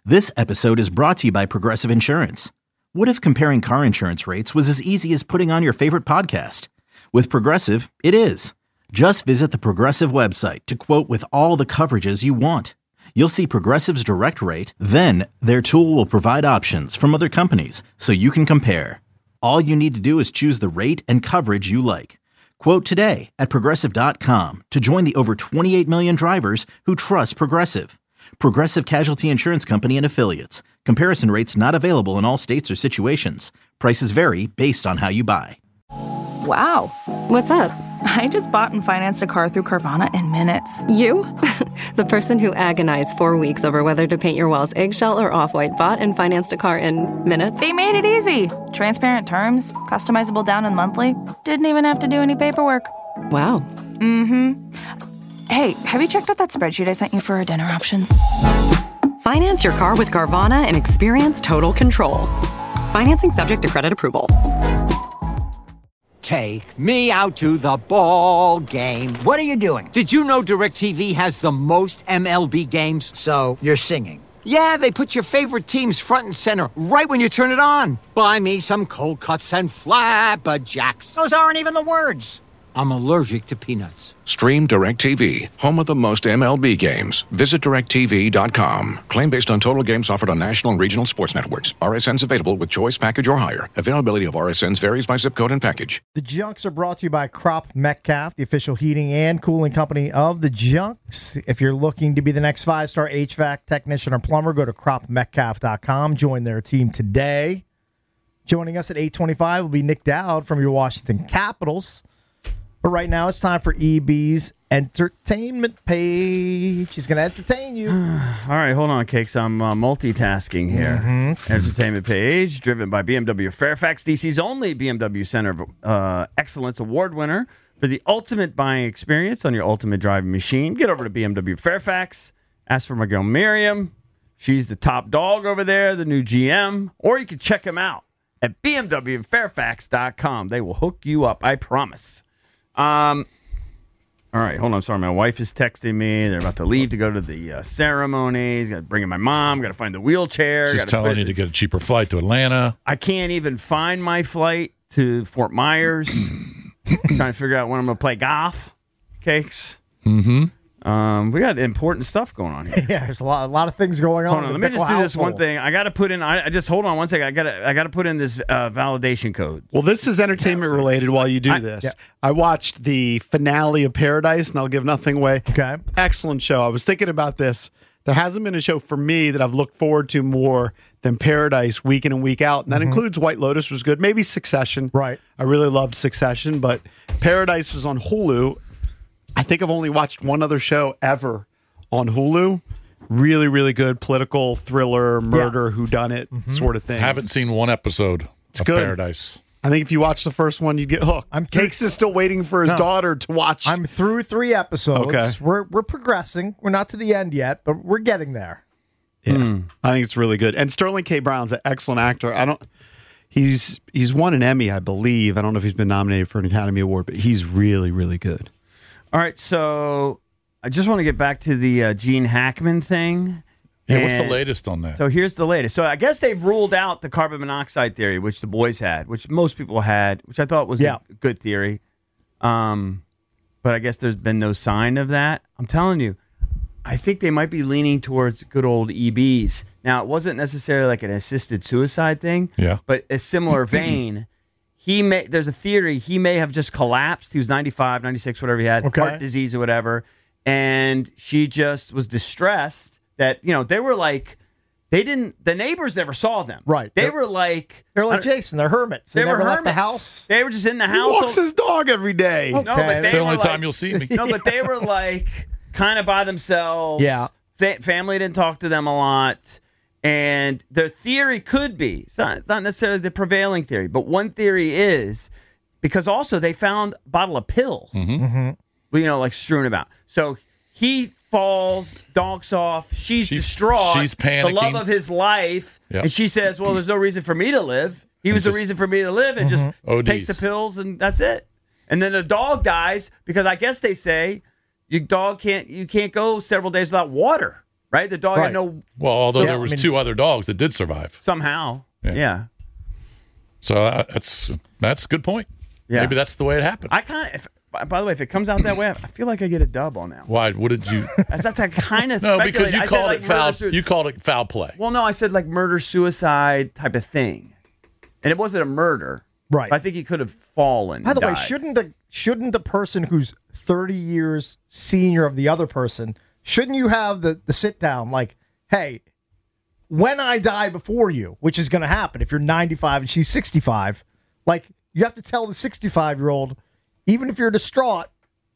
This episode is brought to you by Progressive Insurance. What if comparing car insurance rates was as easy as putting on your favorite podcast? With Progressive, it is. Just visit the Progressive website to quote with all the coverages you want. You'll see Progressive's direct rate, then their tool will provide options from other companies so you can compare. All you need to do is choose the rate and coverage you like. Quote today at Progressive.com to join the over 28 million drivers who trust Progressive. Progressive Casualty Insurance Company and Affiliates. Comparison rates not available in all states or situations. Prices vary based on how you buy. Wow. What's up? I just bought and financed a car through Carvana in minutes. You? The person who agonized 4 weeks over whether to paint your walls eggshell or off-white bought and financed a car in minutes? They made it easy. Transparent terms, customizable down and monthly. Didn't even have to do any paperwork. Wow. Mm-hmm. Hey, have you checked out that spreadsheet I sent you for our dinner options? Finance your car with Carvana and experience total control. Financing subject to credit approval. Take me out to the ball game. What are you doing? Did you know DirecTV has the most MLB games? So, you're singing. Yeah, they put your favorite teams front and center right when you turn it on. Buy me some cold cuts and flapjacks. Those aren't even the words. I'm allergic to peanuts. Stream DirecTV, home of the most MLB games. Visit DirecTV.com. Claim based on total games offered on national and regional sports networks. RSNs available with choice package or higher. Availability of RSNs varies by zip code and package. The Junks are brought to you by Crop Metcalf, the official heating and cooling company of the Junks. If you're looking to be the next 5-star HVAC technician or plumber, go to cropmetcalf.com. Join their team today. Joining us at 8:25 will be Nick Dowd from your Washington Capitals. But right now, it's time for EB's entertainment page. He's going to entertain you. All right, hold on, Cakes. I'm multitasking here. Entertainment page, driven by BMW Fairfax, DC's only BMW Center of Excellence Award winner for the ultimate buying experience on your ultimate driving machine. Get over to BMW Fairfax. Ask for my girl Miriam. She's the top dog over there, the new GM. Or you can check him out at BMWFairfax.com. They will hook you up, I promise. All right, hold on. Sorry, my wife is texting me. They're about to leave to go to the ceremonies. Got to bring in my mom. Got to find the wheelchair. She's telling you to get a cheaper flight to Atlanta. I can't even find my flight to Fort Myers. Trying to figure out when I'm going to play golf. Cakes. Mm-hmm. We got important stuff going on here. Yeah, there's a lot of things going on. Hold on, let me just do this one thing. I got to put in. I just hold on one second. I got to put in this validation code. Well, this is entertainment related. While you do this, I watched the finale of Paradise, and I'll give nothing away. Okay, excellent show. I was thinking about this. There hasn't been a show for me that I've looked forward to more than Paradise week in and week out, and that includes White Lotus was good. Maybe Succession. Right. I really loved Succession, but Paradise was on Hulu. I think I've only watched one other show ever on Hulu. Really, really good political thriller, murder, whodunit sort of thing. Haven't seen one episode of good. Paradise. I think if you watch the first one, you'd get hooked. Cakes is still waiting for his daughter to watch. I'm through 3 episodes. Okay. We're progressing. We're not to the end yet, but we're getting there. Yeah, I think it's really good. And Sterling K. Brown's an excellent actor. He's won an Emmy, I believe. I don't know if he's been nominated for an Academy Award, but he's really, really good. All right, so I just want to get back to the Gene Hackman thing. Yeah, what's the latest on that? So here's the latest. So I guess they've ruled out the carbon monoxide theory, which the boys had, which most people had, which I thought was a good theory. But I guess there's been no sign of that. I'm telling you, I think they might be leaning towards good old EBs. Now, it wasn't necessarily like an assisted suicide thing, but a similar vein. There's a theory he may have just collapsed. He was 95, 96, whatever he had, heart disease or whatever. And she just was distressed that, they were like, the neighbors never saw them. Right. They're like Jason, they're hermits. They never left the house. They were just in the house. He walks his dog every day. Okay. No, but it's the only time you'll see me. No, but they were like kind of by themselves. Yeah. Family didn't talk to them a lot. And the theory could be, it's not necessarily the prevailing theory, but one theory is, because also they found a bottle of pills, like strewn about. So he falls, donks off, she's distraught. She's panicking. The love of his life. Yep. And she says, well, there's no reason for me to live. He was the reason for me to live, and just takes the pills, and that's it. And then the dog dies because I guess they say you can't go several days without water. right? The dog had no Well, although there was 2 other dogs that did survive. somehow. Yeah. Yeah. So that's a good point. Yeah. Maybe that's the way it happened. I kind of. By the way, if it comes out that way, I feel like I get a dub on that one. Why? What did you? That's that kind of No, because you I said, called like, it foul. murder, You called it foul play. Well, no, I said like murder suicide type of thing, and it wasn't a murder. Right. I think he could have fallen. By the way, died. shouldn't the person who's 30 years senior of the other person, shouldn't you have the sit down like, hey, when I die before you, which is going to happen if you're 95 and she's 65, like you have to tell the 65-year-old, even if you're distraught,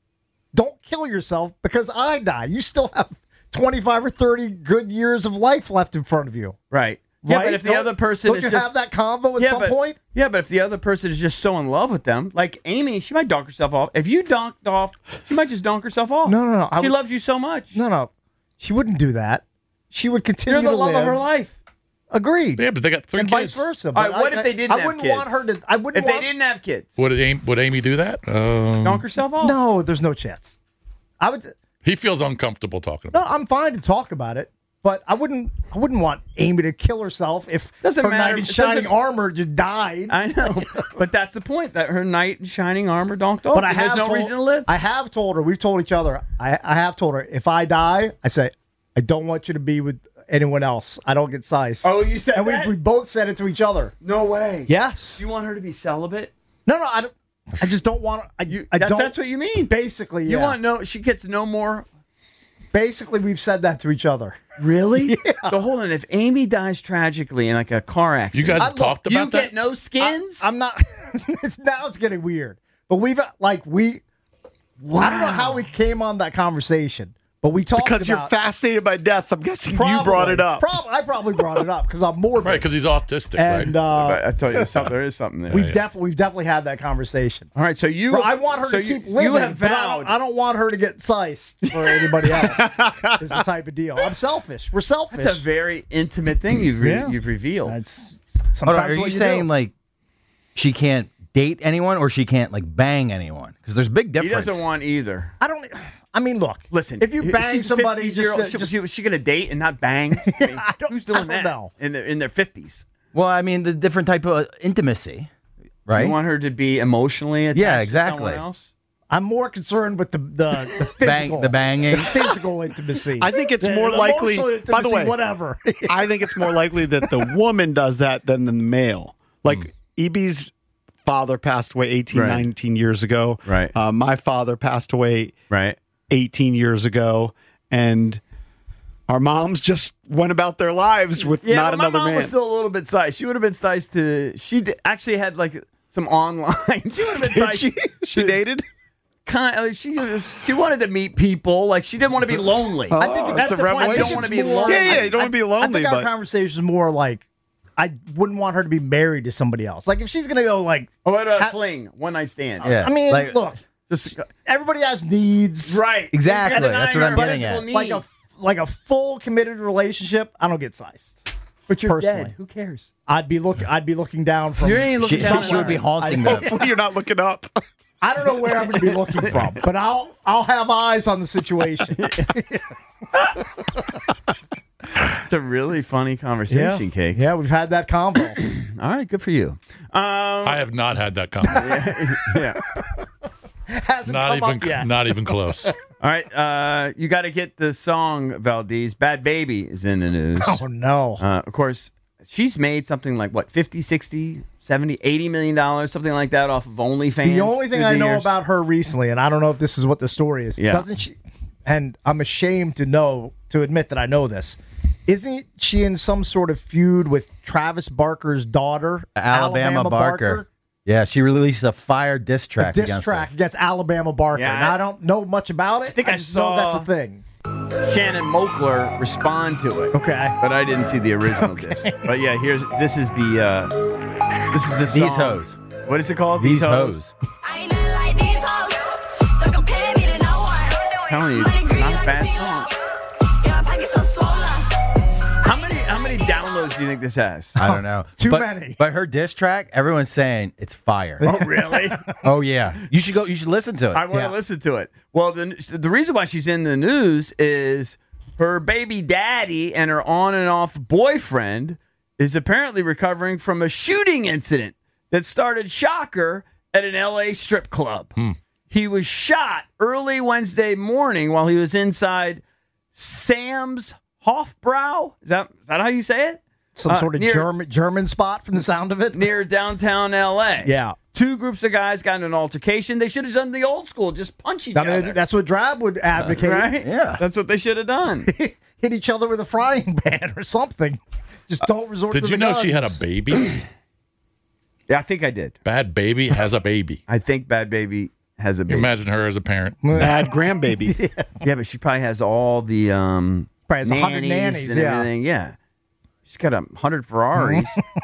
don't kill yourself because I die. You still have 25 or 30 good years of life left in front of you. Right. Yeah, Right? but if the other person don't is you just have that convo at some point? Yeah, but if the other person is just so in love with them, like Amy, she might donk herself off. If you donked off, she might just donk herself off. No. She loves you so much. No. She wouldn't do that. She would continue You're the to love live. of her life. Agreed. Yeah, but they got 3 And kids. vice versa. All But right, what if they didn't have I wouldn't kids? want her to. I wouldn't. If they want, didn't have kids, Would Amy do that? donk herself off? No, there's no chance. I would. He feels uncomfortable talking about No, I'm fine to talk about it, but I wouldn't want Amy to kill herself if Doesn't her matter. knight in It shining doesn't- armor just died. I know, but that's the point, that her knight in shining armor donked off. But I There's have no told, reason to live. I have told her. We've told each other. I have told her if I die, I say I don't want you to be with anyone else. I don't get sized. Oh, you said and that? we both said it to each other. No way. Yes. Do you want her to be celibate? No, I don't. I just don't want. I don't. That's what you mean. Basically, yeah. You want no? She gets no more. Basically, we've said that to each other. Really? Yeah. So hold on. If Amy dies tragically in like a car accident, You guys have talked about you that? get no skins. I'm not. Now it's getting weird. But we've I don't know how we came on that conversation, but we talked Because about you're fascinated by death. I'm guessing you Probably. brought it up. I probably brought it up because I'm morbid. Right, because he's autistic, And right? I tell you, there is something there. we've definitely had that conversation. All right, so you. Bro, I want her so to you- keep living. You have but vowed. I don't want her to get sized for anybody else. Is the type of deal. I'm selfish. We're selfish. That's a very intimate thing you've Yeah. you've revealed. That's Hold on, sometimes are what you saying do. like she can't date anyone or she can't like bang anyone? Because there's big He difference. doesn't want either. I mean, look. Listen, if you bang she's somebody, 50-year-old, was she going to date and not bang? I mean, who's doing don't that know. in their 50s? Well, I mean the different type of intimacy, right? You want her to be emotionally attached Yeah, to exactly. someone else? I'm more concerned with the physical, the banging. the physical intimacy. I think it's The more likely. emotional By the intimacy, way, whatever. I think it's more likely that the woman does that than the male. Like EB's father passed away 18, Right. 19 years ago. Right. My father passed away Right. 18 years ago, and our moms just went about their lives with Yeah, not but my another mom man. was still a little bit sized. She would have been sized to. Actually had like some online. She would have been Did sized. she? She dated? She wanted to meet people. Like she didn't want to be lonely. I think that's a the point. You revelation. don't want to be It's more- lonely. Yeah, you don't want to be I lonely, think our but conversation is more like I wouldn't want her to be married to somebody else. Like if she's gonna go like, Oh, what about Ha- fling? One night stand. Yeah. I mean, Like- look, Just everybody has needs. right. Exactly. You're That's what I'm denying getting her at. physical Like need. a full committed relationship. I don't get sized. But you're personally. dead. Who cares? I'd be looking down from. You ain't looking She, down. she would be haunting them. hopefully you're not looking up. I don't know where I'm going to be looking from, but I'll have eyes on the situation. It's a really funny conversation, Cake. Yeah, we've had that combo. All right, good for you. I have not had that conversation. Yeah. Hasn't not come up yet. not even close. All right, you got to get the song, Valdez. Bad Baby is in the news. Oh no! Of course, she's made something like what, 50, 60, 70, $80 million, something like that off of OnlyFans. The only thing through I the know years. about her recently, and I don't know if this is what the story is, Yeah. doesn't she? And I'm ashamed to admit that I know this. Isn't she in some sort of feud with Travis Barker's daughter, Alabama Barker. Yeah, she released a fire diss track. A diss against track her. against Alabama Barker. Yeah, now, I don't know much about it. I think I just know saw- that's a thing. Shannon Mokler respond to it. Okay. But I didn't see the original diss. But yeah, this is the song. These hoes. What is it called? These hoes. Telling you, it's not a bad song. How many downloads do you think this has? I don't know. Too But- many. But her diss track, everyone's saying it's fire. Oh, really? Oh yeah. You should listen to it. I want to listen to it. Well, the reason why she's in the news is her baby daddy and her on and off boyfriend is apparently recovering from a shooting incident that started, shocker, at an L.A. strip club. He was shot early Wednesday morning while he was inside Sam's Hofbrau. Is that how you say it? Some sort of German spot from the sound of it. Near downtown L.A. Yeah. Two groups of guys got in an altercation. They should have done the old school, just punch each other. That's what Drab would advocate. Right? Yeah. That's what they should have done. Hit each other with a frying pan or something. Just don't resort to the Did you know guns. she had a baby? Yeah, I think I did. Bad Baby has a baby. I think Bad Baby has a baby. Imagine her as a parent. Bad grandbaby. Yeah, but she probably has all the Probably has 100 nannies, and yeah. everything. Yeah. She's got 100 Ferraris.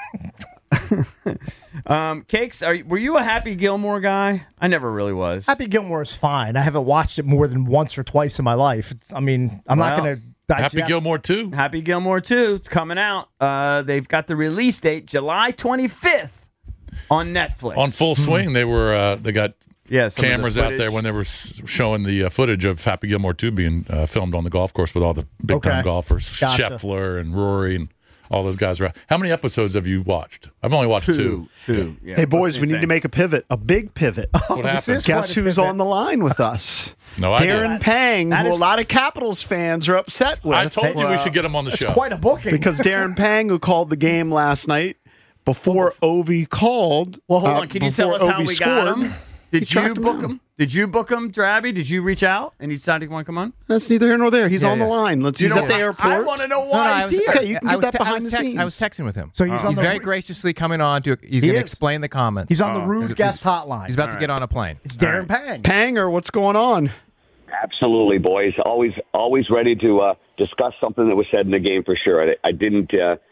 Cakes, were you a Happy Gilmore guy? I never really was. Happy Gilmore is fine. I haven't watched it more than once or twice in my life. I'm not going to digest. Happy Gilmore 2. Happy Gilmore 2. It's coming out. They've got the release date, July 25th on Netflix. On Full Swing, they got cameras out footage. there when they were showing the footage of Happy Gilmore 2 being filmed on the golf course with all the big-time golfers, Gotcha. Scheffler and Rory and all those guys around. How many episodes have you watched? I've only watched two. Yeah, Hey, boys, we need to make a pivot, a big pivot. What happened? Guess who's on the line with us? No idea. Darren Pang, who a lot of Capitals fans are upset with. I told you we should get him on the show. It's quite a booking. Because Darren Pang, who called the game last night before Ovi called. Well, hold on. Can you tell us how we got him? Did you tracked him book down. him? Did you book him, Drabby? Did you reach out and he decided he want to come on? That's neither here nor there. He's on the line. He's at the airport. I want to know why he's here. Okay, you can get that behind the scenes. I was texting with him. So he's very graciously coming on to. He's going to explain the comments. He's on the rude guest hotline. He's about to get on a plane. It's Darren Pang. Panger, what's going on? Absolutely, boys. Always ready to discuss something that was said in the game for sure. I didn't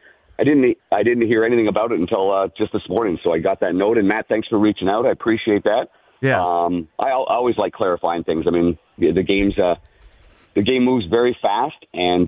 hear anything about it until just this morning. So I got that note. And Matt, thanks for reaching out. I appreciate that. Yeah. I always like clarifying things. I mean, the game moves very fast, and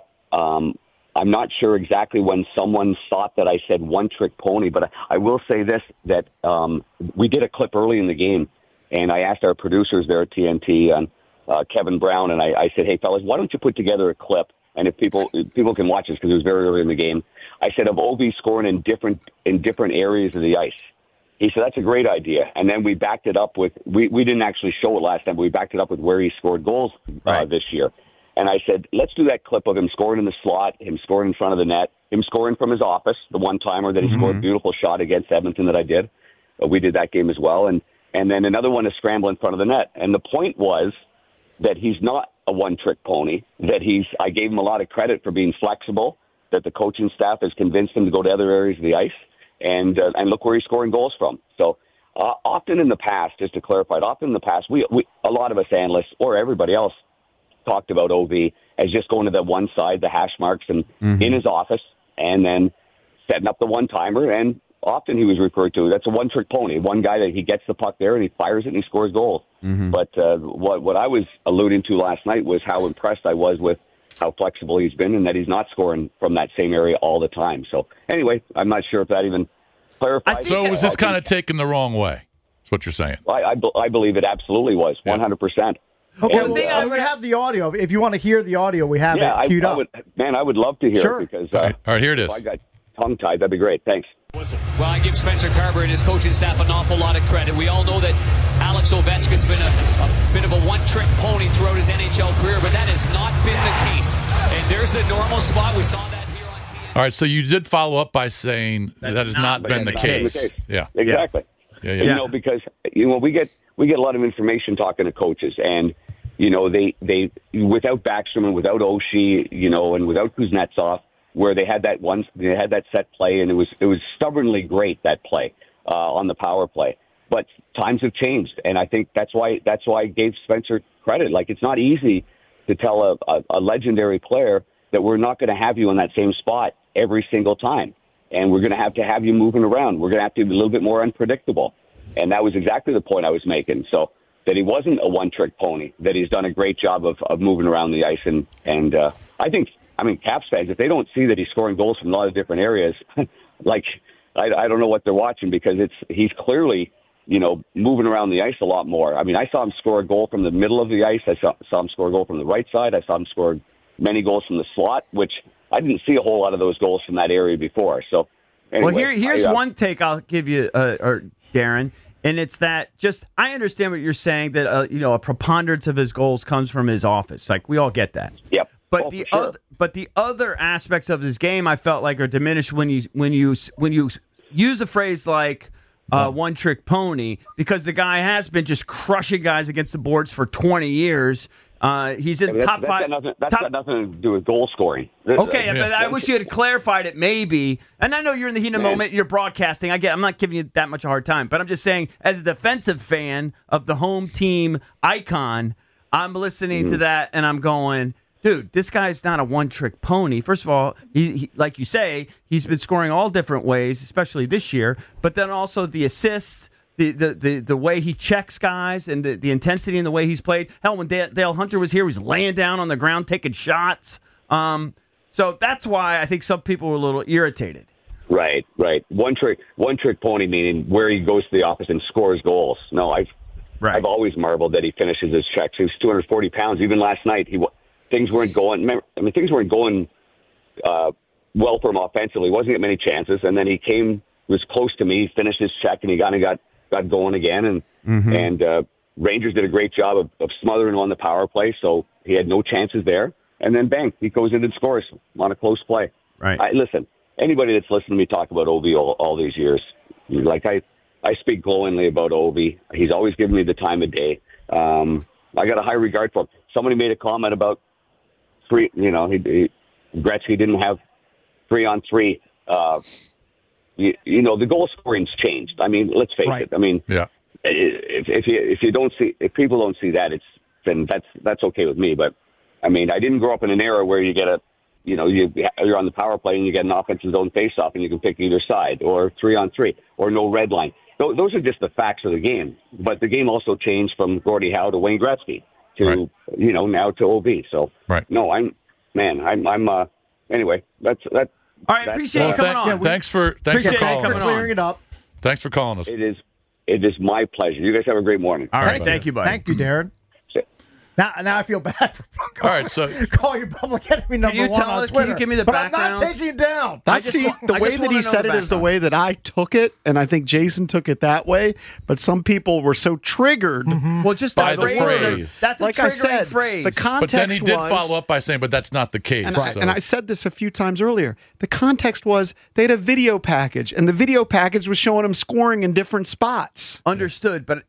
I'm not sure exactly when someone thought that I said one-trick pony, but I will say this, that we did a clip early in the game, and I asked our producers there at TNT, Kevin Brown, and I said, hey, fellas, why don't you put together a clip, and if people can watch this because it was very early in the game, I said, of Ovi scoring in different areas of the ice. He said, that's a great idea. And then we backed it up with, we didn't actually show it last time, but we backed it up with where he scored goals this year. And I said, let's do that clip of him scoring in the slot, him scoring in front of the net, him scoring from his office, the one-timer that he scored a beautiful shot against Edmonton that I did. We did that game as well. And then another one is scramble in front of the net. And the point was that he's not a one-trick pony, that I gave him a lot of credit for being flexible, that the coaching staff has convinced him to go to other areas of the ice. And look where he's scoring goals from. So often in the past, just to clarify, we a lot of us analysts or everybody else talked about OV as just going to the one side, the hash marks, and in his office, and then setting up the one-timer. And often he was referred to, that's a one-trick pony, one guy that he gets the puck there and he fires it and he scores goals. But what I was alluding to last night was how impressed I was with how flexible he's been and that he's not scoring from that same area all the time. So anyway, I'm not sure if that even clarifies. So was this kind of taken the wrong way? That's what you're saying. I believe it absolutely was, 100%. Okay, we have the audio. If you want to hear the audio, we have it queued up. I would love to hear it because all right, here it is. If I got tongue-tied, that'd be great. Thanks. Well, I give Spencer Carver and his coaching staff an awful lot of credit. We all know that Alex Ovechkin's been a bit of a one-trick pony throughout his NHL career, but that has not been the case. And there's the normal spot. We saw that here on TNT. All right, so you did follow up by saying that has not been the case. Yeah, exactly. Yeah. Because we get a lot of information talking to coaches, and they without Backstrom and without Oshie, and without Kuznetsov, where they had that set play, and it was stubbornly great, that play on the power play. But times have changed, and I think that's why I gave Spencer credit. Like, it's not easy to tell a legendary player that we're not going to have you in that same spot every single time, and we're going to have you moving around. We're going to have to be a little bit more unpredictable, and that was exactly the point I was making. So that he wasn't a one-trick pony, that he's done a great job of moving around the ice, and I think. I mean, Caps fans, if they don't see that he's scoring goals from a lot of different areas, I don't know what they're watching, because he's clearly, moving around the ice a lot more. I mean, I saw him score a goal from the middle of the ice. I saw him score a goal from the right side. I saw him score many goals from the slot, which I didn't see a whole lot of those goals from that area before. So, anyway, well, here's one take I'll give you, or Darren, and it's that just I understand what you're saying that a preponderance of his goals comes from his office. Like we all get that. Yep. But the other aspects of his game I felt like are diminished when you use a phrase like one trick pony, because the guy has been just crushing guys against the boards for 20 years. He's in top five. That's got nothing to do with goal scoring. Okay, but I wish you had clarified it maybe. And I know you're in the heat of the moment, you're broadcasting. I'm not giving you that much a hard time. But I'm just saying, as a defensive fan of the home team icon, I'm listening to that and I'm going, dude, this guy's not a one-trick pony. First of all, he like you say, he's been scoring all different ways, especially this year. But then also the assists, the way he checks guys, and the intensity in the way he's played. Hell, when Dale Hunter was here, he was laying down on the ground taking shots. So that's why I think some people were a little irritated. Right. One trick pony, meaning where he goes to the office and scores goals. No, I've always marveled that he finishes his checks. He was 240 pounds. Even last night, things weren't going well for him offensively. He wasn't getting many chances, and then he was close to me, finished his check, and he kind of got going again. And Rangers did a great job of smothering him on the power play, so he had no chances there. And then bang, he goes in and scores on a close play. Right. Listen, anybody that's listened to me talk about Ovi all these years, like I speak glowingly about Ovi. He's always given me the time of day. I got a high regard for him. Somebody made a comment about Gretzky didn't have 3-on-3. The goal scoring's changed. I mean, let's face it. I mean, if people don't see that, then that's okay with me. But I mean, I didn't grow up in an era where you get you're on the power play and you get an offensive zone faceoff and you can pick either side, or 3-on-3, or no red line. Those are just the facts of the game. But the game also changed from Gordie Howe to Wayne Gretzky to now to OV. So no, anyway, that's. All right, appreciate you coming on. Yeah, thanks for calling us. Clearing it up. Thanks for calling us. It is my pleasure. You guys have a great morning. All right, thank you, buddy. Thank you, Darren. Now I feel bad for all right, so calling you public enemy number one on Twitter. Can you give me the background? I'm not taking it down. The way that he said it is the way that I took it, and I think Jason took it that way. But some people were so triggered. Well, just by the phrase. That's a like triggering I said, phrase. The context but then he did was, follow up by saying, "But that's not the case." And I said this a few times earlier. The context was they had a video package, and the video package was showing him scoring in different spots. Understood, but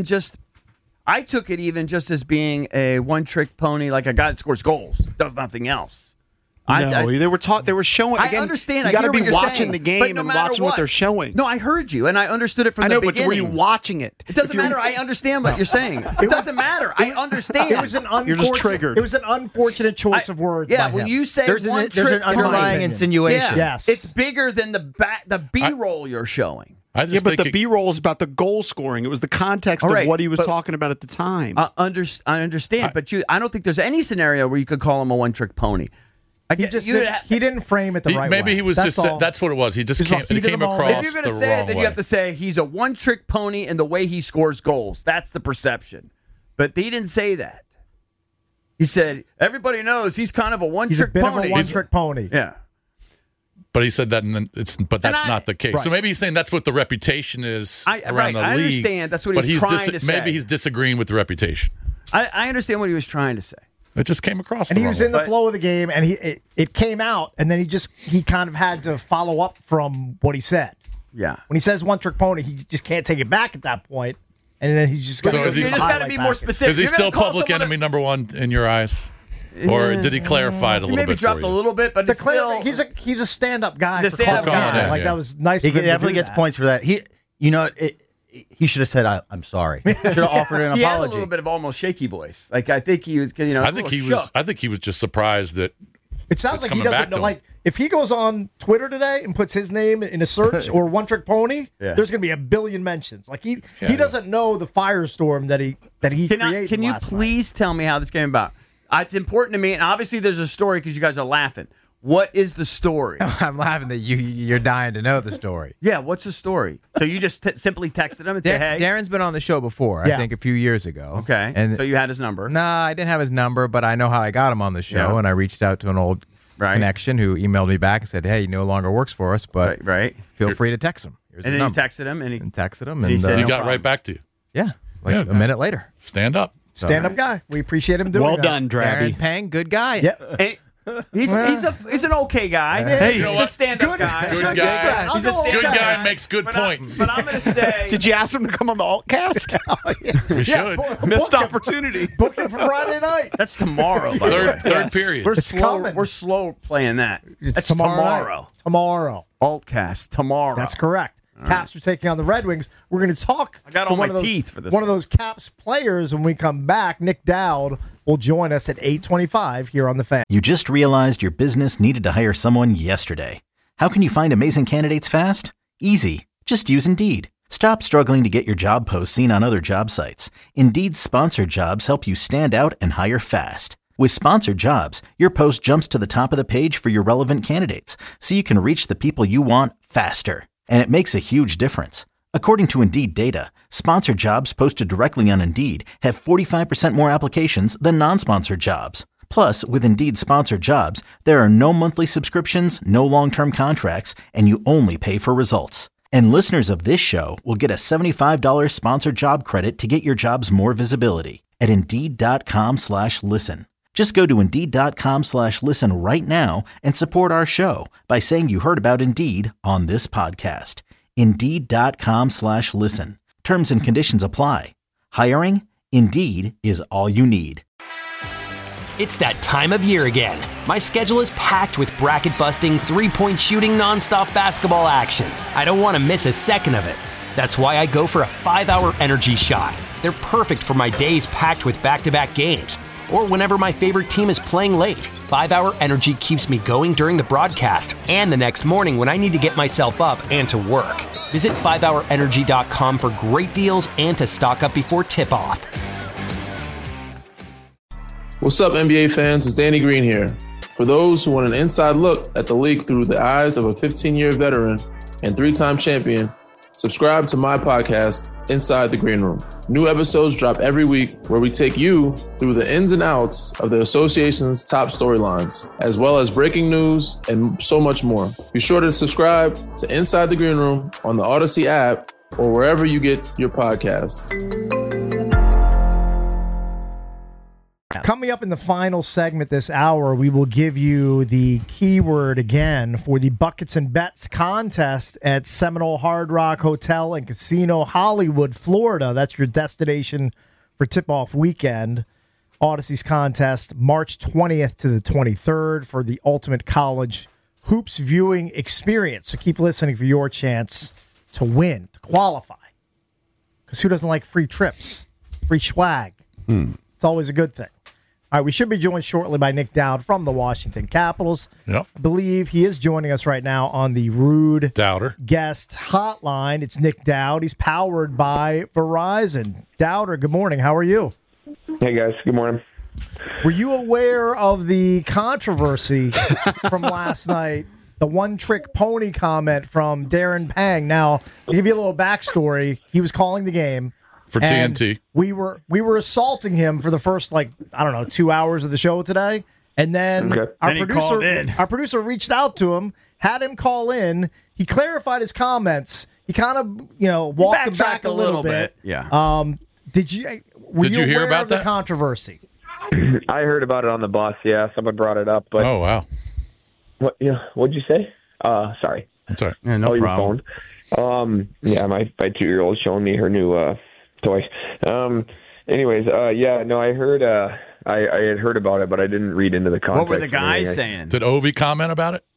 I took it even just as being a one-trick pony, like a guy that scores goals, does nothing else. They were showing. Again, I understand. You got to be watching saying, the game and watching what they're showing. No, I heard you, and I understood it from the beginning. But were you watching it? It doesn't matter. I understand what you're saying. It doesn't matter. I understand. It was You're just triggered. It was an unfortunate choice of words. Yeah, by when him. you say there's an underlying insinuation. Yeah. Yes, it's bigger than the B-roll you're showing. But the B-roll is about the goal scoring. It was the context of what he was talking about at the time. I understand, but I don't think there's any scenario where you could call him a one-trick pony. He didn't frame it the right way. Maybe he was that's what it was. He just came across if you're going the to say wrong it, then way. you have to say he's a one-trick pony in the way he scores goals. That's the perception. But he didn't say that. He said, everybody knows he's kind of a one-trick pony. He's a bit of a one-trick pony. Yeah. But he said that, but that's not the case. Right. So maybe he's saying that's what the reputation is around the league. I understand. That's what he's trying to say. Maybe he's disagreeing with the reputation. I understand what he was trying to say. It just came across. And he was in the flow of the game, and it came out, and then he kind of had to follow up from what he said. Yeah. When he says one-trick pony, he just can't take it back at that point, and then he's just got to be more specific. Is he still public enemy number one in your eyes? Or did he clarify it a little bit? Maybe dropped a little bit, but he's a stand-up guy. He's a stand-up guy. That was nice. He of him definitely to do gets that. points for that. He should have said, "I'm sorry." Should have offered an he apology. Had a little bit of almost shaky voice. Like I think he was. I think he was just surprised that. It sounds like he doesn't know. Like if he goes on Twitter today and puts his name in a search or one trick pony, there's going to be a billion mentions. Like he doesn't know the firestorm that he created. Can you please tell me how this came about? It's important to me, and obviously there's a story because you guys are laughing. What is the story? I'm laughing that you're dying to know the story. Yeah, what's the story? So you just simply texted him and said, hey. Darren's been on the show before, I think a few years ago. Okay. And so you had his number? Nah, I didn't have his number, but I know how I got him on the show, and I reached out to an old connection who emailed me back and said, hey, he no longer works for us, but feel free to text him. Here's and his then number. you texted him, and texted him, and and he got right back to you. Yeah, a minute later. Stand up. Stand-up guy. We appreciate him doing well that. done, Drabby. Darren Pang, good guy. Yeah. He's an okay guy. Hey, he's a stand-up guy. Good guy. He's a stand-up Good guy makes good points. But I'm going to say... Did you ask him to come on the Altcast? We should. Missed opportunity. Book him for Friday night. That's tomorrow. By the way. Third period. We're slow playing that. That's tomorrow. Tomorrow. Altcast tomorrow. That's correct. Caps are taking on the Red Wings. We're going to talk. I got to all one my of those, teeth for this. One of those Caps players when we come back. Nick Dowd will join us at 8:25 here on The Fan. You just realized your business needed to hire someone yesterday. How can you find amazing candidates fast? Easy. Just use Indeed. Stop struggling to get your job posts seen on other job sites. Indeed's sponsored jobs help you stand out and hire fast. With sponsored jobs, your post jumps to the top of the page for your relevant candidates, so you can reach the people you want faster. And it makes a huge difference. According to Indeed data, sponsored jobs posted directly on Indeed have 45% more applications than non-sponsored jobs. Plus, with Indeed sponsored jobs, there are no monthly subscriptions, no long-term contracts, and you only pay for results. And listeners of this show will get a $75 sponsored job credit to get your jobs more visibility at Indeed.com/listen. Just go to Indeed.com/listen right now and support our show by saying you heard about Indeed on this podcast. Indeed.com/listen. Terms and conditions apply. Hiring? Indeed is all you need. It's that time of year again. My schedule is packed with bracket-busting, three-point shooting, nonstop basketball action. I don't want to miss a second of it. That's why I go for a 5-hour energy shot. They're perfect for my days packed with back-to-back games, or whenever my favorite team is playing late. 5-hour energy keeps me going during the broadcast and the next morning when I need to get myself up and to work. Visit 5hourenergy.com for great deals and to stock up before tip-off. What's up, NBA fans? It's Danny Green here. For those who want an inside look at the league through the eyes of a 15-year veteran and 3-time champion, subscribe to my podcast, Inside the Green Room. New episodes drop every week where we take you through the ins and outs of the association's top storylines, as well as breaking news and so much more. Be sure to subscribe to Inside the Green Room on the Odyssey app or wherever you get your podcasts. Coming up in the final segment this hour, we will give you the keyword again for the Buckets and Bets contest at Seminole Hard Rock Hotel and Casino, Hollywood, Florida. That's your destination for tip-off weekend. Odyssey's contest, March 20th to the 23rd for the ultimate college hoops viewing experience. So keep listening for your chance to win, to qualify. Because who doesn't like free trips, free swag? It's always a good thing. All right, we should be joined shortly by Nick Dowd from the Washington Capitals. Yep. I believe he is joining us right now on the Rude Dowder guest hotline. It's Nick Dowd. He's powered by Verizon. Dowder, good morning. How are you? Hey, guys. Good morning. Were you aware of the controversy from last night, the one-trick pony comment from Darren Pang? Now, to give you a little backstory, he was calling the game. For TNT. We were assaulting him for the first 2 hours of the show today. And then our producer reached out to him, had him call in. He clarified his comments. He kind of, walked him back a little bit. Yeah. Did you hear aware about of the that? controversy? I heard about it on the bus. Yeah, someone brought it up. But oh, wow. What? Yeah. What'd you say? Sorry. That's all right. Yeah, no problem. Yeah, my 2-year-old showing me her new toy. Anyways, I heard. I had heard about it, but I didn't read into the context. What were the guys saying? Did Ovi comment about it?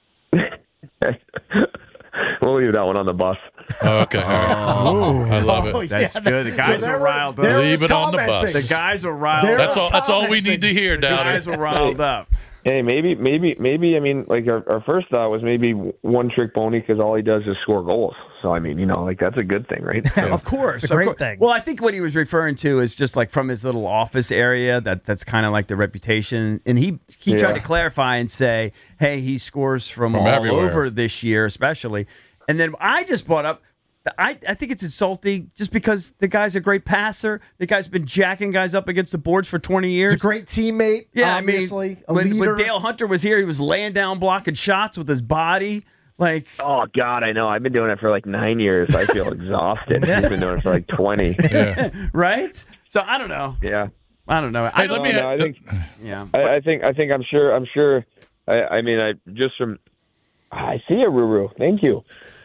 We'll leave that one on the bus. Oh, okay. All right. I love it. That's good. The guys were riled up. Leave it on the bus. The guys were riled up. That's all we need to hear, The Dowder. guys were riled up. Hey, maybe. I mean, like our first thought was maybe one trick pony because all he does is score goals. So I mean, like that's a good thing, right? So, Of course, It's a great thing. Well, I think what he was referring to is just like from his little office area. That's kind of like the reputation. And he tried to clarify and say, hey, he scores from all everywhere. over this year, especially. And then I just brought up. I think it's insulting just because the guy's a great passer. The guy's been jacking guys up against the boards for 20 years. He's a great teammate, obviously. I mean, a when leader. Dale Hunter was here, he was laying down blocking shots with his body. Like, oh God, I know. I've been doing it for like 9 years. I feel exhausted. He's been doing it for like 20. right? So I don't know. Yeah, I don't know. I think. Yeah. I think. I'm sure. I mean, I just from. I see you, Ruru. Thank you.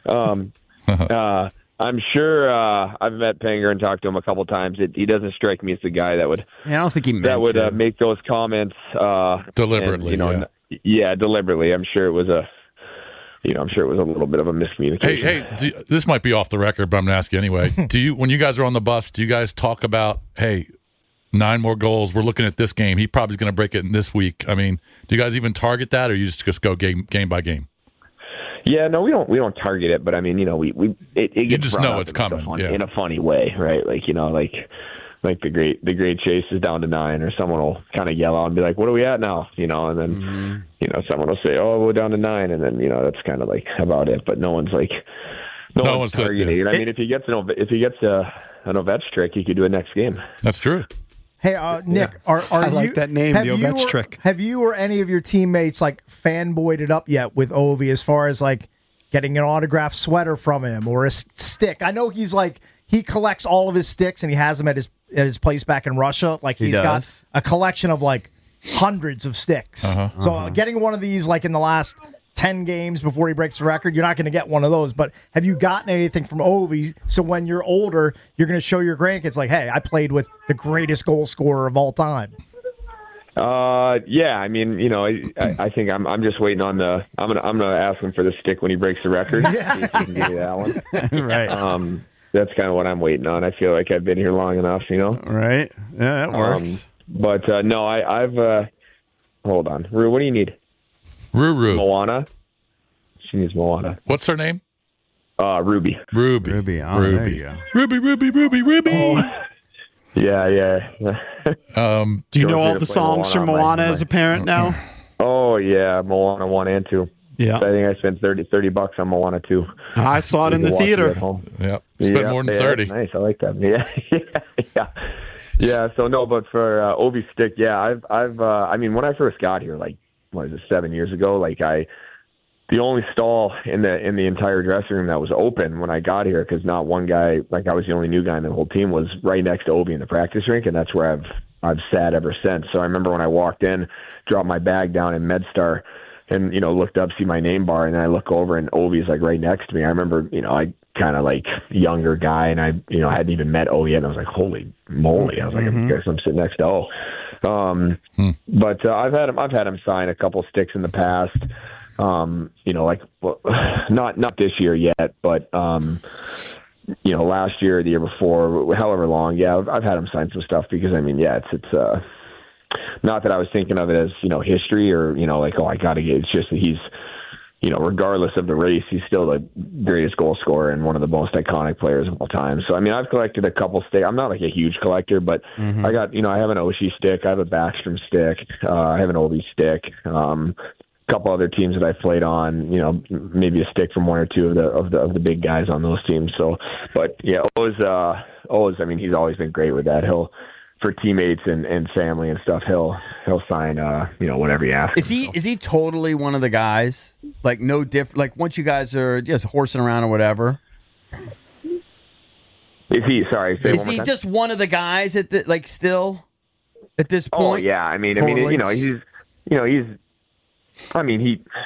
I'm sure I've met Penger and talked to him a couple times. He doesn't strike me as the guy that would. Yeah, I don't think he meant that would to. make those comments deliberately. And, deliberately. I'm sure it was a. I'm sure it was a little bit of a miscommunication. Hey, this might be off the record, but I'm going to ask you anyway. When you guys are on the bus, do you guys talk about, hey, 9 more goals, we're looking at this game, he probably is going to break it in this week? I mean, do you guys even target that, or you just go game by game? Yeah, no, we don't target it, but I mean, it you gets just brought know up it's coming in a funny way, right? Like like the great chase is down to 9, or someone will kind of yell out and be like, "What are we at now?" And then someone will say, "Oh, we're down to 9," and then that's kind of like about it. But no one's like, no one's targeting. I mean, if he gets an Ovechkin trick, he could do it next game. That's true. Hey, Nick, are I you, like that name, the Ovechkin trick. Have you or any of your teammates like fanboyed it up yet with Ovi as far as like getting an autographed sweater from him or a stick? I know he's like he collects all of his sticks and he has them at his place back in Russia. Like he's got a collection of like hundreds of sticks. So getting one of these like in the last 10 games before he breaks the record, you're not going to get one of those. But have you gotten anything from Ovi? So when you're older, you're going to show your grandkids like, hey, I played with the greatest goal scorer of all time. Yeah, I mean, I think I'm just waiting on I'm gonna ask him for the stick when he breaks the record. See if he can give me that one. Right. That's kind of what I'm waiting on. I feel like I've been here long enough, Right. Yeah, that works. But no, I've hold on. Rue, what do you need? Ruru. Moana. She needs Moana. What's her name? Ruby. Ruby. Ruby. Oh, Ruby. there you go. Ruby. Oh. Yeah. Do you know all the songs from Moana as a parent now? Oh yeah, Moana 1 and 2. Yeah, I think I spent $30 on Moana 2. I saw it in the theater. Yep, spent more than 30. Nice, I like that. Yeah. So no, but for Ovi stick, yeah, I've I mean, when I first got here, like, what is it, 7 years ago? Like the only stall in the entire dressing room that was open when I got here, because not one guy, like I was the only new guy in the whole team, was right next to Ovi in the practice rink, and that's where I've sat ever since. So I remember when I walked in, dropped my bag down in MedStar, and looked up, see my name bar, and then I look over and Ovi's like right next to me. I remember, I kind of like younger guy, and I hadn't even met Ovi yet, and I was like, holy moly! I was like, I guess I'm sitting next to O. But I've had him sign a couple sticks in the past. Like, well, not this year yet, but last year, the year before, however long. Yeah, I've had him sign some stuff because I mean, yeah, it's not that I was thinking of it as history or like, oh, I got to get. It's just that he's regardless of the race, he's still the greatest goal scorer and one of the most iconic players of all time. So I mean, I've collected a couple sticks. I'm not like a huge collector, but I got I have an Oshie stick, I have a Backstrom stick, I have an Ovi stick. Couple other teams that I played on, maybe a stick from one or two of the big guys on those teams. So, but yeah, O's. I mean, he's always been great with that. He'll, for teammates and family and stuff, he'll sign whatever you ask. Is he totally one of the guys? Like no different. Like once you guys are just horsing around or whatever. Is he? Sorry. Is he just one of the guys at the still at this point? Oh yeah. I mean, he's. I mean,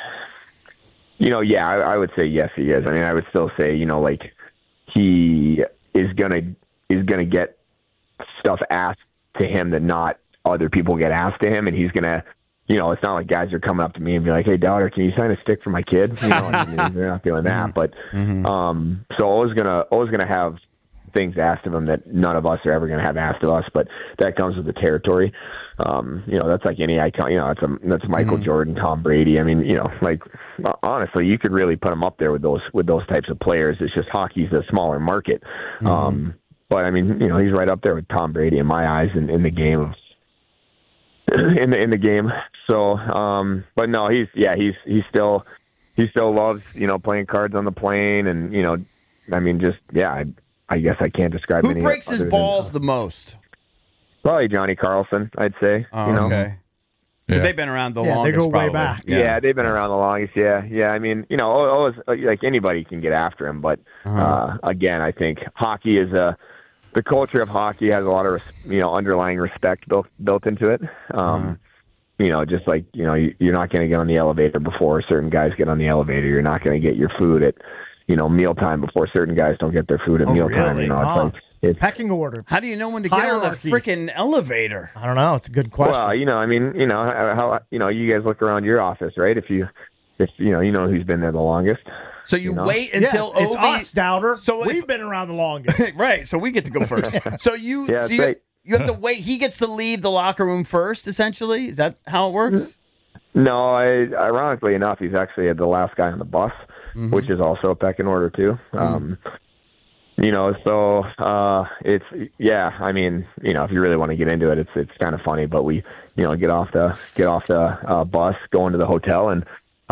I would say yes, he is. I mean, I would still say, like he is gonna get stuff asked to him that not other people get asked to him, and he's gonna, it's not like guys are coming up to me and be like, "Hey, daughter, can you sign a stick for my kid?" I mean, they're not doing that, but so always gonna have things asked of him that none of us are ever going to have asked of us, but that comes with the territory. That's like any icon. That's Michael Jordan, Tom Brady. I mean, like honestly, you could really put him up there with those types of players. It's just hockey's a smaller market. But I mean, he's right up there with Tom Brady in my eyes in the game of. In the game, so but no, he still loves playing cards on the plane, and I mean, just I guess I can't describe. Who breaks his balls the most? Probably Johnny Carlson, I'd say. Okay, because they've been around the longest. They go probably. way back. Yeah, they've been around the longest. Yeah. I mean, always, like anybody can get after him, but again, I think hockey is the culture of hockey has a lot of underlying respect built into it. Just like you're not going to get on the elevator before certain guys get on the elevator. You're not going to get your food at mealtime before certain guys don't get their food at mealtime. Really? It's pecking order. How do you know when to get on the freaking elevator? I don't know. It's a good question. Well, I mean, how you guys look around your office, right? If you know who's been there the longest. So you wait until it's Ovi... us, Dowder. So we've been around the longest. Right, so we get to go first. So you have to wait. He gets to leave the locker room first, essentially? Is that how it works? No, ironically enough, he's actually the last guy on the bus, which is also a pecking order, too. It's, I mean, if you really want to get into it, it's kind of funny, but we, get off the bus, go into the hotel, and,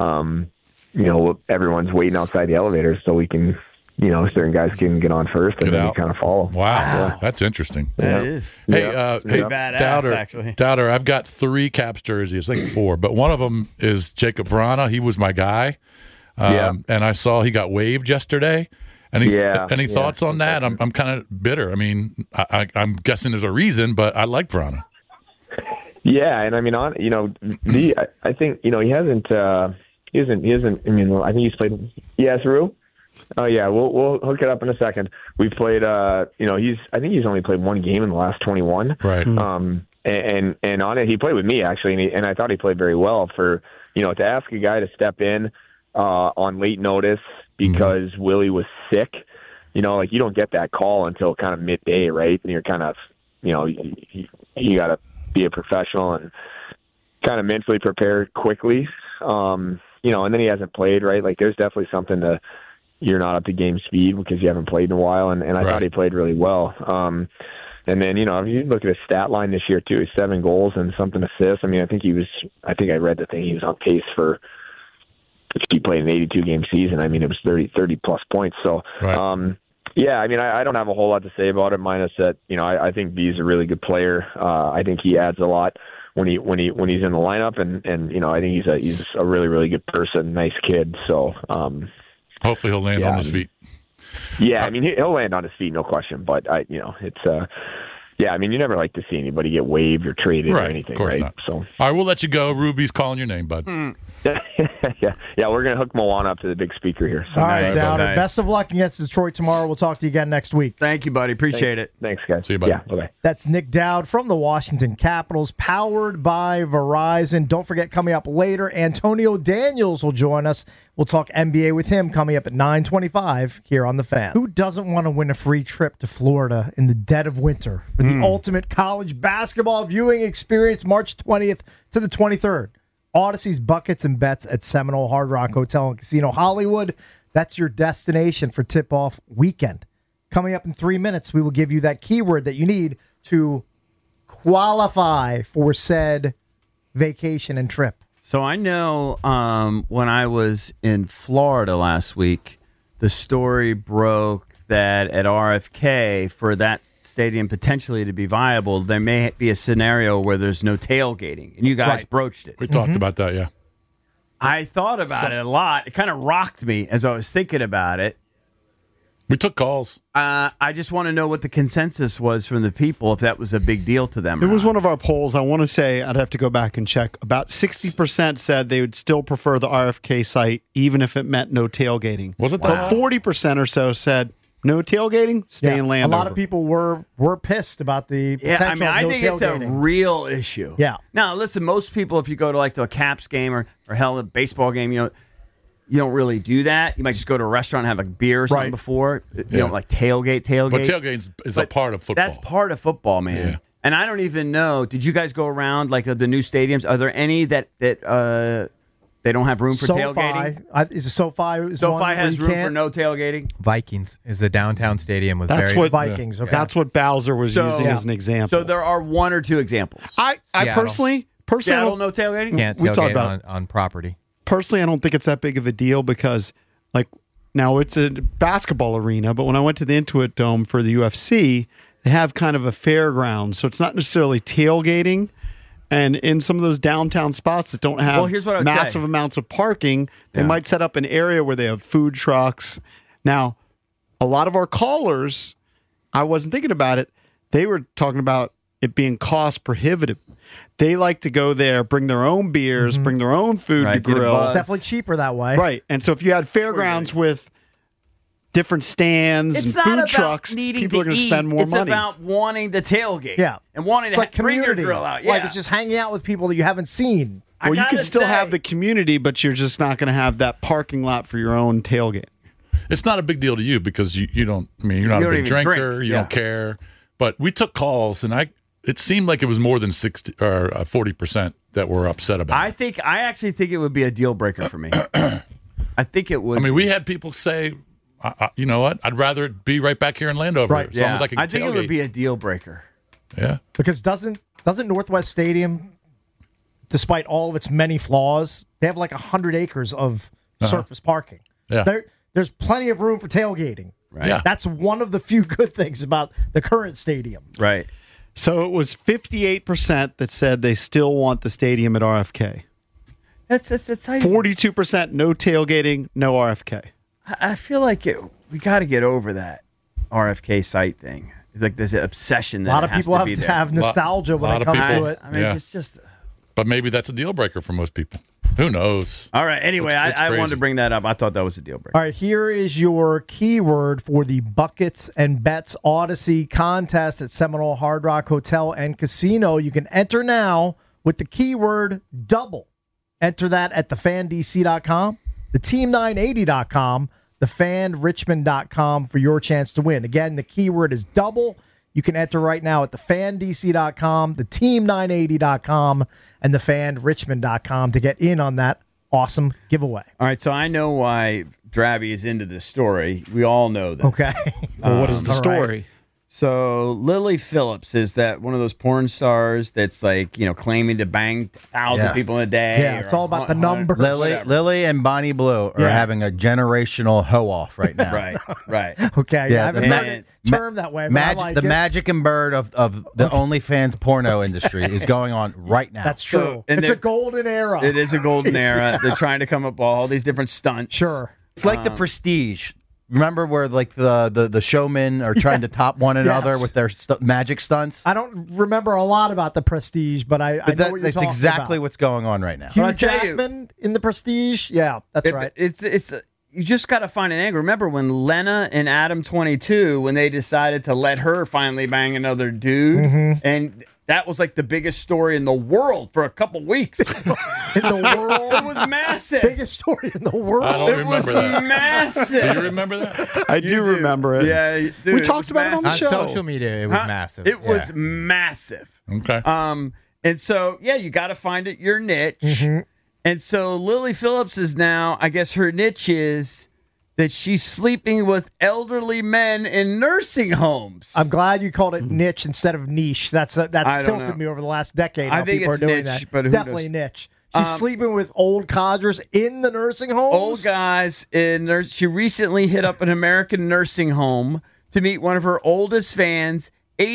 everyone's waiting outside the elevator so we can, certain guys can get on first and then you kind of follow. Wow. That's interesting. That is. Hey, badass, actually. Dowder, I've got 3 Caps jerseys, I think 4, but one of them is Jacob Vrana. He was my guy. And I saw he got waived yesterday. Any thoughts on that? I'm kind of bitter. I mean, I'm guessing there's a reason, but I like Vrana. Yeah, and I mean, I think he hasn't. He hasn't. I mean, I think he's played. Yes, Rue. Oh yeah, we'll hook it up in a second. We played. I think he's only played 1 game in the last 21. Right. And on it, he played with me actually, and I thought he played very well. For to ask a guy to step in on late notice because Willie was sick. You don't get that call until kind of midday, right? And you're kind of, you got to be a professional and kind of mentally prepare quickly. And then he hasn't played, right? Like there's definitely something to, you're not up to game speed because you haven't played in a while. And I thought he played really well. And then, if you look at his stat line this year too, 7 goals and something assists. I mean, I think I read the thing. He was on pace for, if he played an 82-game season, I mean, it was 30 plus points. So, I mean, I don't have a whole lot to say about it, minus that, I think V's a really good player. I think he adds a lot when he's in the lineup, and I think he's a really, really good person, nice kid. So hopefully he'll land on his feet. Yeah, I mean, he'll land on his feet, no question. But it's I mean, you never like to see anybody get waived or traded or anything, of course right? Not. So, all right, we'll let you go. Ruby's calling your name, bud. Yeah, we're gonna hook Moana up to the big speaker here. So all right, Dowder. Nice. Best of luck against Detroit tomorrow. We'll talk to you again next week. Thank you, buddy. Appreciate it. Thanks, guys. See you, buddy. Yeah, bye-bye. That's Nick Dowd from the Washington Capitals, powered by Verizon. Don't forget, coming up later, Antonio Daniels will join us. We'll talk NBA with him coming up at 9:25 here on The Fan. Who doesn't want to win a free trip to Florida in the dead of winter for the ultimate college basketball viewing experience, March 20th to the 23rd? Odyssey's Buckets and Bets at Seminole Hard Rock Hotel and Casino Hollywood. That's your destination for tip-off weekend. Coming up in 3 minutes, we will give you that keyword that you need to qualify for said vacation and trip. So I know when I was in Florida last week, the story broke that at RFK, for that stadium potentially to be viable, there may be a scenario where there's no tailgating. And you guys broached it. We talked about that, yeah. I thought about it a lot. It kind of rocked me as I was thinking about it. We took calls. I just want to know what the consensus was from the people, if that was a big deal to them. It was one of our polls. I want to say, I'd have to go back and check. About 60% said they would still prefer the RFK site, even if it meant no tailgating. Was it that? But 40% or so said no tailgating, stay in Landover. A lot of people were pissed about the potential I of no think tailgating. it's a real issue. Yeah. Now, listen, most people, if you go to a Caps game or hell, a baseball game, you don't really do that. You might just go to a restaurant and have a beer or something before. You don't like tailgate. But tailgate is a part of football. That's part of football, man. Yeah. And I don't even know. Did you guys go around like the new stadiums? Are there any that they don't have room for tailgating? Is it SoFi? SoFi has room for no tailgating. Vikings is a downtown stadium with That's very what Vikings. Okay. That's what Bowser was using as an example. So there are one or two examples. I personally, Seattle, no tailgating. Can't we talked tailgate about on property. Personally, I don't think it's that big of a deal because, like, now it's a basketball arena, but when I went to the Intuit Dome for the UFC, they have kind of a fairground, so it's not necessarily tailgating. And in some of those downtown spots that don't have massive amounts of parking, they might set up an area where they have food trucks. Now, a lot of our callers, I wasn't thinking about it, they were talking about it being cost prohibitive. They like to go there, bring their own beers, bring their own food to grill. It's definitely cheaper that way. Right. And so if you had fairgrounds with different stands and food trucks, people are going to spend more money. It's about wanting to tailgate. Yeah. And wanting It's to like bring your community. grill out. Like it's just hanging out with people that you haven't seen. Well, you can still have the community, but you're just not going to have that parking lot for your own tailgate. It's not a big deal to you because you don't. I mean, you're not a big drinker. You don't care. But we took calls, and it seemed like it was more than 60 or 40% that were upset about it. I actually think it would be a deal breaker for me. I think it would. I mean, we had people say, you know what? I'd rather it be right back here in Landover as long as I can I think tailgate. it would be a deal breaker. Yeah. Because doesn't Northwest Stadium, despite all of its many flaws, they have like 100 acres of surface parking. Yeah. There's plenty of room for tailgating. Right. Yeah. That's one of the few good things about the current stadium. Right. So it was 58% that said they still want the stadium at RFK. That's 42% no tailgating, no RFK. I feel like we got to get over that RFK site thing. It's like this obsession. A lot of people have nostalgia when it comes to it. I mean, it's just. But maybe that's a deal breaker for most people. Who knows? All right. Anyway, It's I wanted crazy. to bring that up. I thought that was a deal breaker. All right, here is your keyword for the Buckets and Bets Odyssey contest at Seminole Hard Rock Hotel and Casino. You can enter now with the keyword double. Enter that at thefandc.com, theteam980.com, thefanrichmond.com for your chance to win. Again, the keyword is double. You can enter right now at thefandc.com, theteam980.com, and thefanrichmond.com to get in on that awesome giveaway. All right, so I know why Drabby is into this story. We all know this. Okay. Well, what is the story? So Lily Phillips is that one of those porn stars that's like, claiming to bang 1,000 people in a day. Yeah, it's all about the numbers. Lily and Bonnie Blue are having a generational hoe-off right now. Right. Okay, Yeah, I haven't heard it termed that way. But I like the it. magic and bird of the OnlyFans porno industry is going on right now. That's true. It's a golden era. It is a golden era. They're trying to come up with all these different stunts. Sure. It's like the Prestige. Remember where like the showmen are trying to top one another with their magic stunts? I don't remember a lot about the Prestige, but I know what you're that's talking exactly about. what's going on right now. Hugh Jackman in the Prestige? Yeah, that's right. It's you just got to find an angle. Remember when Lena and Adam 22, when they decided to let her finally bang another dude, and that was like the biggest story in the world for a couple weeks. In the world? It was massive. Biggest story in the world. I don't remember that. Massive. Do you remember that? I do remember it. Yeah, dude, we talked about it on the On show. social media, it was massive. It was massive. Okay. And so, you got to find it your niche. And so Lily Phillips is now, I guess her niche is that she's sleeping with elderly men in nursing homes. I'm glad you called it niche instead of niche. That's tilted me over the last decade. I How think people it's are doing niche, that. but It's who definitely knows? niche. She's sleeping with old codgers in the nursing homes. Old guys in she recently hit up an American nursing home to meet one of her oldest fans,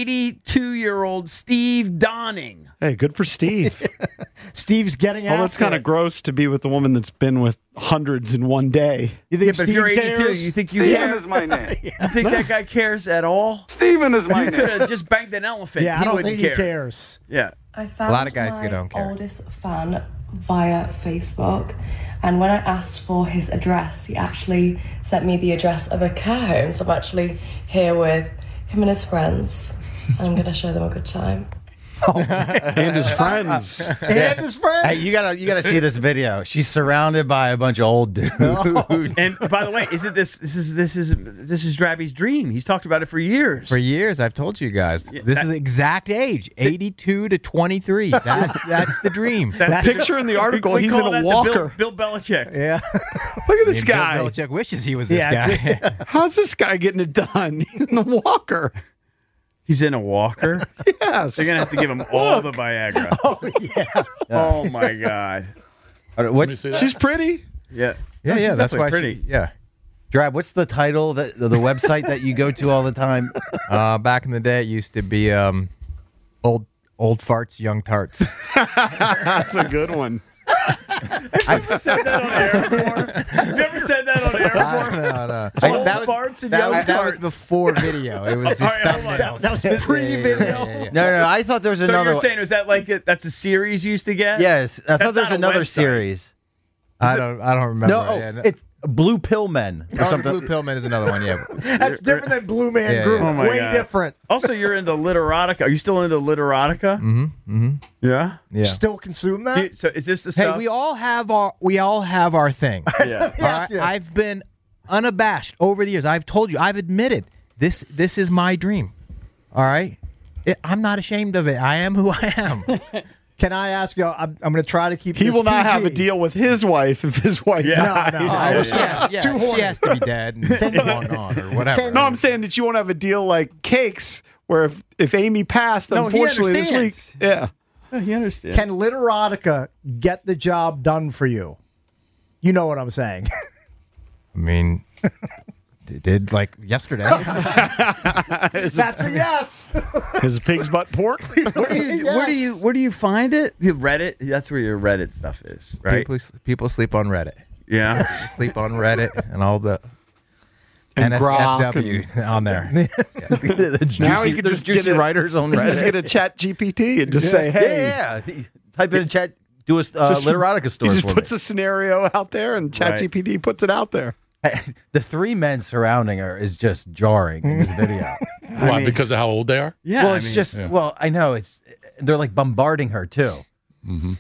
82-year-old Steve Donning. Hey, good for Steve. Steve's getting out. Well, that's kind of gross to be with a woman that's been with hundreds in one day. You think But if you're 82, cares? you think you care? is my name. You think that guy cares at all? Steven is my You name. could have just banged an elephant. Yeah, I He don't wouldn't think he care. cares. Yeah. I found A lot of guys my don't care. oldest fan via Facebook, and when I asked for his address, he actually sent me the address of a care home. So I'm actually here with him and his friends, and I'm going to show them a good time. And his friends. And his friends. Hey, you gotta see this video. She's surrounded by a bunch of old dudes. And by the way, isn't this is Drabby's dream? He's talked about it for years. For years, I've told you guys. This is exact age, 82 to 23. That's the dream. That picture in the article, he's in a walker. Bill Belichick. Yeah. Look at this guy. Bill Belichick wishes he was this guy. How's this guy getting it done? He's in the walker. He's in a walker? Yes. They're going to have to give him all the Viagra. Oh, yeah. Oh, my God. She's pretty. Yeah. Yeah, that's why pretty. Drab, what's the title the website that you go to all the time? Back in the day, it used to be old farts, young tarts. That's a good one. Have you ever said that on air before? No. Old farts and young that was tarts. before video. It was just thumbnails. That was pre-video. Yeah. No, I thought there was So another. you're saying, is that like that's a series you used to get? Yes, I thought That's there's not a another website. series. I don't remember. No, it's Blue Pill Men or something. Blue Pill Man is another one. Yeah, That's different than Blue Man Group. Oh my Way God. different. Also, you're into literotica. Are you still into literotica? Mm-hmm. Yeah. Yeah. Still consume that? So is this the Hey, stuff? we all have our thing. Yeah. All right? I've been unabashed over the years. I've told you. I've admitted this is my dream. All right. I'm not ashamed of it. I am who I am. Can I ask you? I'm going to try to keep. He this will not PG. have a deal with his wife if his wife dies. No. She has to be dead and long gone or whatever. No, I'm saying that you won't have a deal like Cakes, where if Amy passed, unfortunately this week, he understands. Can Literotica get the job done for you? You know what I'm saying. I mean, it did like yesterday. That's a yes. Is pig's butt pork? Where do you find it? Reddit. That's where your Reddit stuff is, right? People sleep on Reddit. Yeah, they sleep on Reddit and all the and NSFW on there. Now he can just juicy get writers on Reddit. Just get a Chat GPT and just say, "Hey, type in a chat, do a Literotica story." He just for puts me. a scenario out there, and Chat GPT puts it out there. The three men surrounding her is just jarring in this video. Why? Because of how old they are? Yeah. Well, well, I know they're like bombarding her too. Mm-hmm.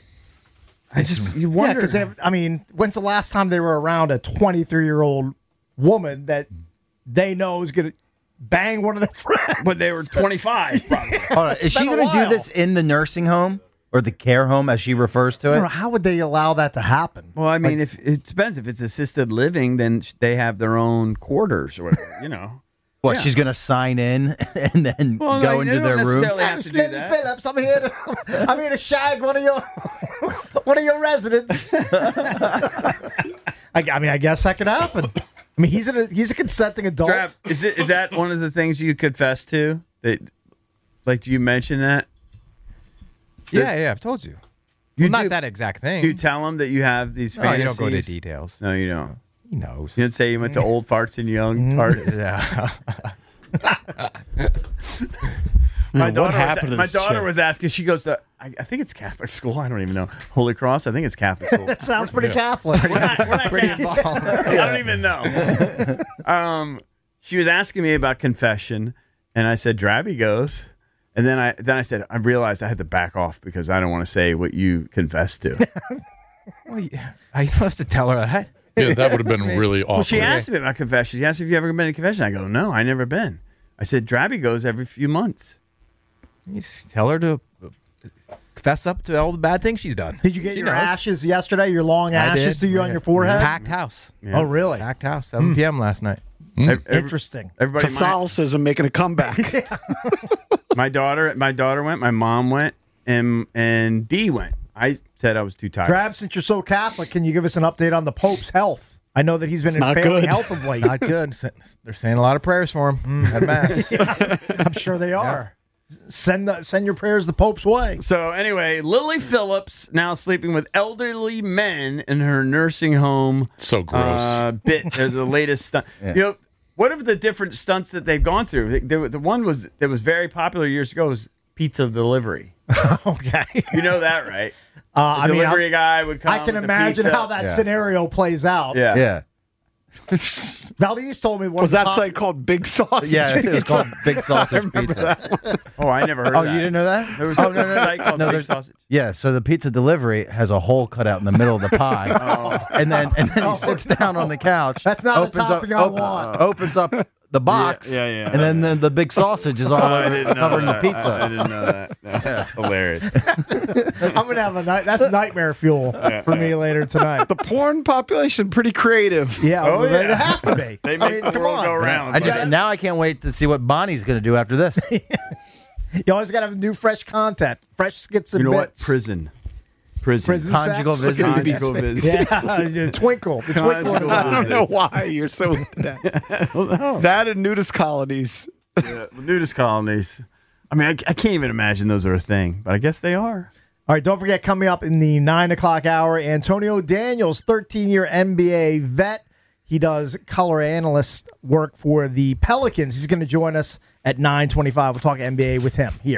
You wonder. Yeah, because when's the last time they were around a 23-year-old woman that they know is going to bang one of their friends? When they were 25, probably. Hold on, is she going to do this in the nursing home or the care home, as she refers to I it? don't know, how would they allow that to happen? Well, I mean, if it depends. If it's assisted living, then they have their own quarters or whatever. You know. What, Yeah. she's going to sign in and then go into their room? Have to do Lily that. Phillips, I'm here to shag one of your residents. I guess that could happen. I mean, he's a consenting adult. Trav, is that one of the things you confess to? That, like, do you mention that? Yeah, I've told you. Not that exact thing. You tell him that you have these No, fantasies. you don't go into details. No, you don't. He knows. You didn't say you went to old farts and young tarts. Yeah. My what happened to my this daughter chick? was asking. She goes to, I think it's Catholic school. I don't even know. Holy Cross. I think it's Catholic school. That sounds pretty Catholic. We're not Catholic. I don't even know. She was asking me about confession, and I said, Drabby goes. And then I said, I realized I had to back off because I don't want to say what you confessed to. Well, I supposed to tell her that. Yeah, that would have been really awkward. Well, she asked me about confession. She asked if you ever been to confession. I go, no, I never been. I said, Drabby goes every few months. You just tell her to fess up to all the bad things she's done. Did you get your ashes yesterday? Your long ashes to you on your forehead? Packed house. Oh, really? Packed house. 7 p.m. last night. Interesting. Everybody, Catholicism making a comeback. my daughter went, my mom went, and Dee went. I said I was too tired. Trav, since you're so Catholic, can you give us an update on the Pope's health? I know that he's been in failing health of late. Not good. They're saying a lot of prayers for him at Mass. I'm sure they are. Send your prayers the Pope's way. So anyway, Lily Phillips now sleeping with elderly men in her nursing home. So gross. The latest stunt. Yeah. You know, what are the different stunts that they've gone through? The one that was very popular years ago was pizza delivery. Okay, you know that, right? The delivery guy would come. I can with the imagine pizza. how that scenario plays out. Yeah. Valdez told me Was that site called Big Sausage? Yeah, it was called Big Sausage Pizza. That one. Oh, I never heard Oh, of that. you didn't know that? There was a site called Big Sausage. Yeah, so the pizza delivery has a hole cut out in the middle of the pie, and then he sits down on the couch. That's not the topping I want. Opens up the box, yeah. and then the big sausage is all covering the pizza. I didn't know that. That's hilarious. I'm gonna have that's nightmare fuel for me later tonight. The porn population pretty creative. Yeah, they have to be. They make the world go round. Now I can't wait to see what Bonnie's going to do after this. You always got to have new, fresh content, fresh skits and You know bits. what? Prison Conjugal sex? visit. Conjugal visit. Yeah, twinkle. The twinkle in the I don't know eye. why you're so into that. That and nudist colonies. Yeah, nudist colonies. I mean, I can't even imagine those are a thing, but I guess they are. All right, don't forget, coming up in the 9 o'clock hour, Antonio Daniels, 13-year NBA vet. He does color analyst work for the Pelicans. He's going to join us at 9:25. We'll talk NBA with him here.